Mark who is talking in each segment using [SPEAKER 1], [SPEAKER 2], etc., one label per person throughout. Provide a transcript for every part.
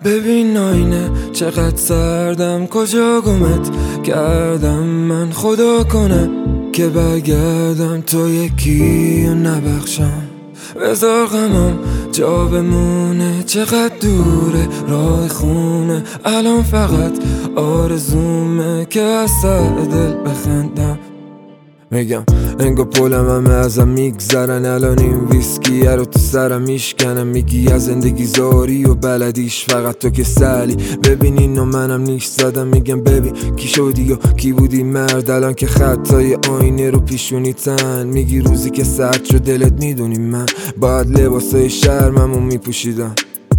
[SPEAKER 1] ببین آینه چقدر سردم، کجا گمت کردم من، خدا کنه که برگردم تو یکی و نبخشم. بذار غمم جا بمونه، چقدر دوره راه خونه، الان فقط آرزومه که از سر دل بخندم. میگم انگا پولم همه ازم میگذرن، الان این ویسکیه رو تو سرم میشکنم. میگی از زندگی زاری و بلدیش فقط تو که سلی. ببین اینو منم نیش زدم، میگم ببین کی شدی و کی بودی مرد، الان که خطای آینه رو پیشونی تن. میگی روزی که سرد شد دلت میدونی من باید لباسای شرممو میپوشیدم.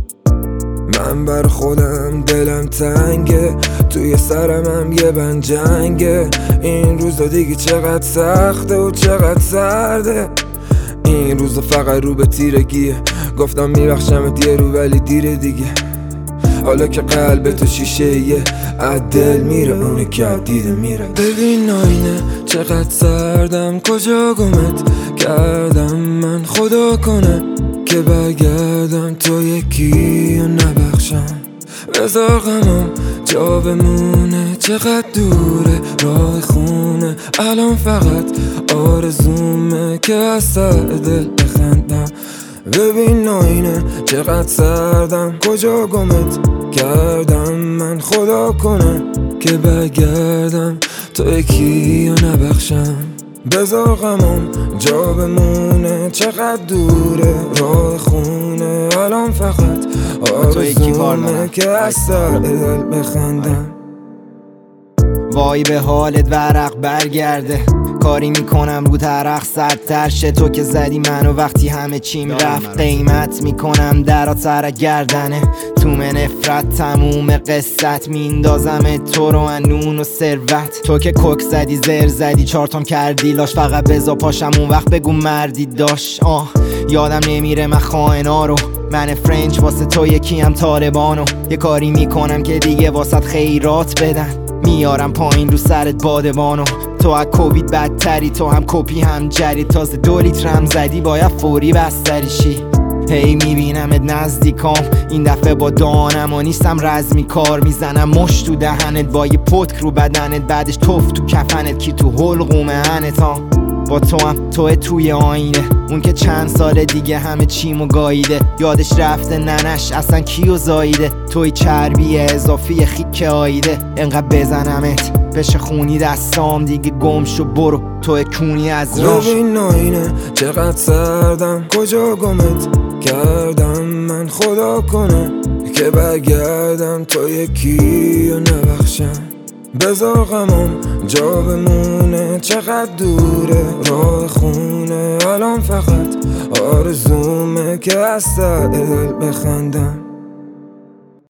[SPEAKER 1] من بر خودم دلم تنگه، توی سرم هم یه بند جنگه. این روزا دیگه چقدر سخته و چقدر سرده، این روزا فقط رو به تیرگیه. گفتم میبخشمت یه رو ولی دیره دیگه، حالا که قلب تو شیشه یه عدل میره، اونه که دیده میره. ببین آینه چقدر سردم، کجا گمت کردم من، خدا کنه که برگردم تو یکی و نبخشم. بذار غمم جا بمونه، چقدر دوره راه خونه، الان فقط آرزومه که از سر دل بخندم. ببین آینه چقدر سردم، کجا گمت کردم من، خدا کنه که برگردم تو یکی و نبخشم. بذار غمم جا بمونه، چقدر دوره راه خونه، الان فقط آرزومه که از سر دل بخندم.
[SPEAKER 2] وای به حالت ورق برگرده، کاری میکنم رو ترق سردتر شه. تو که زدی منو وقتی همه چیم رفت، قیمت میکنم درات سر گردنه. تو من نفرت تموم قصت میندازم تو رو انون و ثروت. تو که کوک زدی زر زدی چارتام کردی لاش، فقط بزا پاشم اون وقت بگو مردی داشت. یادم نمیره من خائنا رو، من فرنچ واسه تو یکی هم طالبانو. یه کاری میکنم که دیگه واسط خیرات بدن، میارم پایین رو سرت بادبانو. تو از کووید بدتری، تو هم کپی هم جری، تازه 2 لیترم زدی باید فوری بستری شی. هی میبینمت نزدیکام، این دفعه با دانم و نیستم رزمی کار میزنم مشت تو دهنت با یه پتک رو بدنت، بعدش توف تو کفنت کی تو حلقومه هنتام. با تو هم توی آینه، اون که چند سال دیگه همه چیمو گاییده، یادش رفته ننش اصلا کیو زاییده. توی چربی اضافی خیک آیده، انقدر بزنمت بشه خونی دستام دیگه گم شو برو توی کونی از راش.
[SPEAKER 1] ببین آینه چقدر سردم، کجا گمت کردم من، خدا کنه که برگردم تو یکی و نبخشم. بذار غمم جا بمونه، چقدر دوره راه خونه، الان فقط آرزومه که از سر دل بخندم.